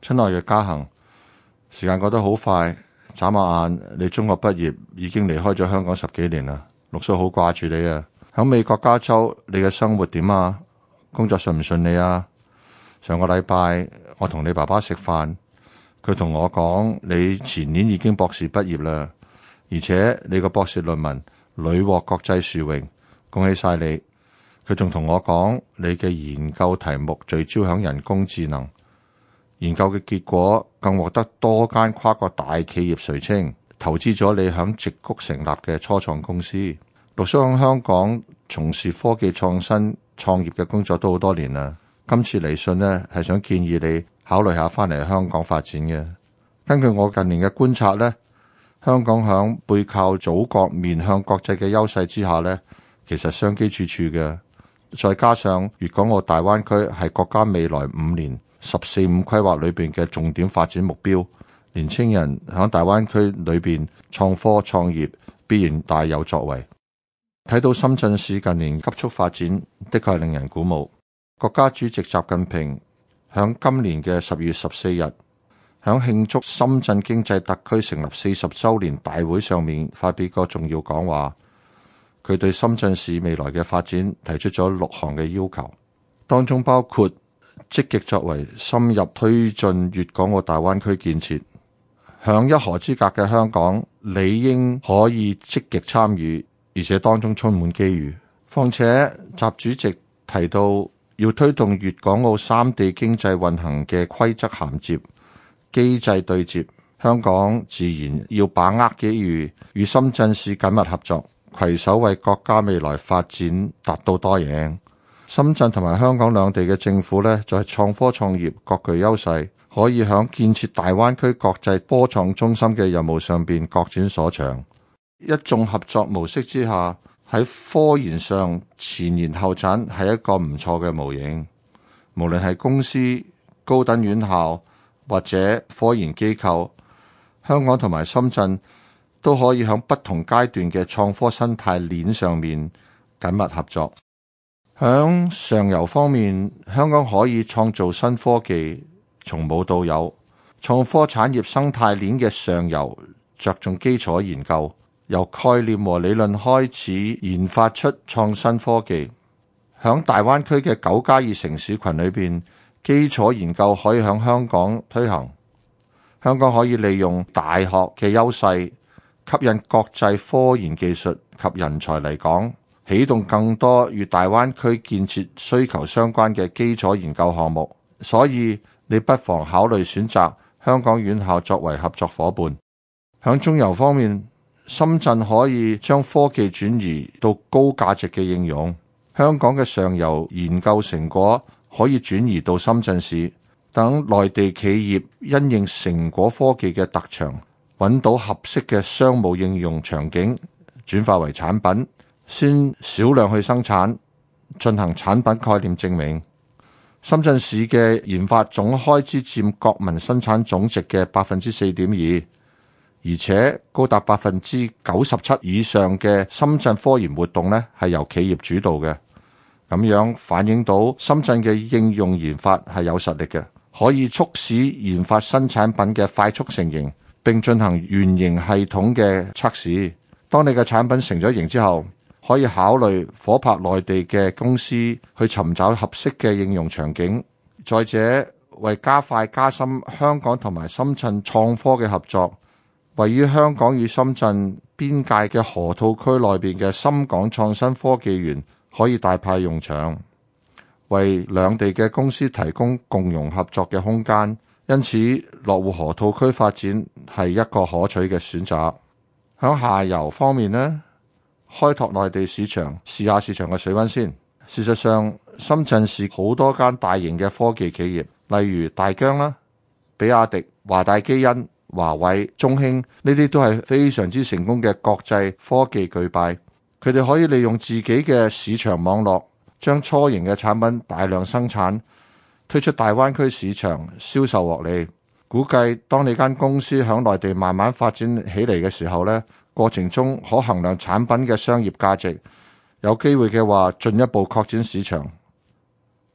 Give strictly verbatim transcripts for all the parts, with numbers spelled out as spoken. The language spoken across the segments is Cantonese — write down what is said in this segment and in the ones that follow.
親愛嘅嘉恒，時間過得好快，眨下眼你中學畢業已經離開咗香港十幾年啦。六叔好掛住你啊！喺美國加州，你嘅生活點啊？工作順唔順利啊？上個禮拜我同你爸爸食飯，佢同我講你前年已經博士畢業啦，而且你個博士論文屢獲國際殊榮，恭喜晒你！佢仲同我講你嘅研究題目聚焦響人工智能，研究嘅結果更獲得多間跨國大企業垂青，投資咗你響矽谷成立嘅初創公司。六叔響香港從事科技創新創業嘅工作都好多年啦，今次嚟信呢，係想建議你考慮下翻嚟香港發展嘅。根據我近年嘅觀察呢，香港響背靠祖國面向國際嘅優勢之下呢，其實商機處處嘅。再加上粵港澳大灣區係國家未來五年十四五規劃裏邊嘅重點發展目標，年青人響大灣區裏邊創科創業必然大有作為。睇到深圳市近年急速發展，的確係令人鼓舞。國家主席習近平響今年嘅十月十四日，響慶祝深圳經濟特區成立四十週年大會上面發表個重要講話。佢對深圳市未來嘅發展提出咗六項嘅要求，當中包括積極作為深入推進粵港澳大灣區建設，響一河之隔嘅香港理應可以積極參與，而且當中充滿機遇。況且習主席提到要推動粵港澳三地經濟運行嘅規則銜接、機制對接，香港自然要把握機遇，與深圳市緊密合作，攜手為國家未來發展達到多贏。深圳同埋香港兩地嘅政府呢，在創科創業各具優勢，可以喺建設大灣區國際科創中心嘅任務上邊各展所長。一眾合作模式之下，喺科研上前研後產係一個唔錯嘅模型。無論係公司、高等院校或者科研機構，香港同埋深圳都可以喺不同階段嘅創科生態鏈上面緊密合作。響上游方面，香港可以創造新科技，從冇到有。創科產業生態鏈嘅上游着重基礎研究，由概念和理論開始研發出創新科技。響大灣區嘅九加二城市群裏邊，基礎研究可以響香港推行。香港可以利用大學嘅優勢，吸引國際科研技術及人才嚟港，啟動更多與大灣區建設需求相關嘅基礎研究項目。所以你不妨考慮選擇香港院校作為合作夥伴。響中游方面，深圳可以將科技轉移到高價值嘅應用，香港嘅上游研究成果可以轉移到深圳市，等內地企業因應成果科技嘅特長，揾到合適嘅商務應用場景，轉化為產品，先少量去生產，進行產品概念證明。深圳市嘅研發總開支佔國民生產總值嘅百分之四點二，而且高達百分之九十七以上嘅深圳科研活動呢係由企業主導嘅，咁樣反映到深圳嘅應用研發係有實力嘅，可以促使研發新產品嘅快速成型，並進行原型系統嘅測試。當你嘅產品成咗型之後，可以考慮夥拍內地嘅公司去尋找合適嘅應用場景。再者，為加快加深香港同埋深圳創科嘅合作，位於香港與深圳邊界嘅河套區內邊嘅深港創新科技園可以大派用場，為兩地嘅公司提供共融合作嘅空間。因此，落戶河套區發展係一個可取嘅選擇。響下游方面呢，開拓內地市場，試下市場嘅水溫先。事實上，深圳市好多間大型嘅科技企業，例如大疆啦、比亞迪、華大基因、華為、中興，呢啲都係非常之成功嘅國際科技巨擘。佢哋可以利用自己嘅市場網絡，將初型嘅產品大量生產，推出大灣區市場銷售獲利。估計當你間公司響內地慢慢發展起嚟嘅時候呢，過程中可衡量產品嘅商業價值，有機會嘅話進一步擴展市場。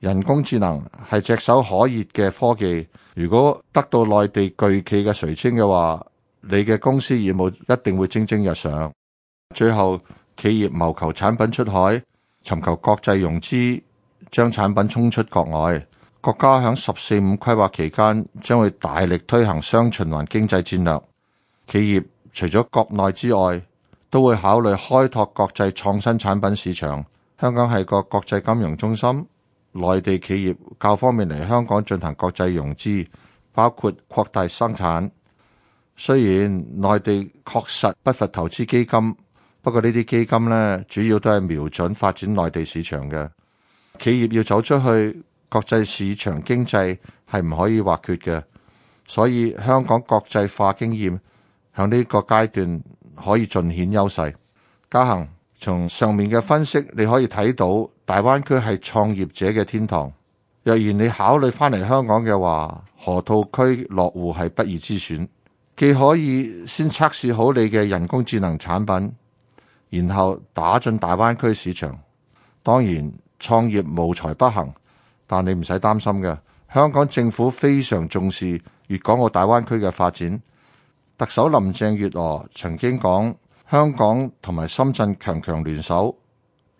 人工智能係炙手可熱嘅科技，如果得到內地巨企嘅垂青嘅話，你嘅公司業務一定會蒸蒸日上。最後，企業謀求產品出海，尋求國際融資，將產品衝出國外。國家響十四五規劃期間將會大力推行雙循環經濟戰略。企業除咗國內之外，都會考慮開拓國際創新產品市場。香港係個國際金融中心，內地企業較方便嚟香港進行國際融資，包括擴大生產。雖然內地確實不乏投資基金，不過呢啲基金呢，主要都係瞄準發展內地市場嘅。企業要走出去，國際市場經濟係唔可以或缺嘅，所以香港國際化經驗向呢個階段可以盡顯優勢。嘉恒，從上面嘅分析，你可以睇到大灣區係創業者嘅天堂。若然你考慮返嚟香港嘅話，河套區落戶係不二之選，既可以先測試好你嘅人工智能產品，然後打進大灣區市場。當然創業無財不行，但你唔使擔心嘅，香港政府非常重視粵港澳大灣區嘅發展。特首林鄭月娥曾經講，香港同埋深圳強強聯手，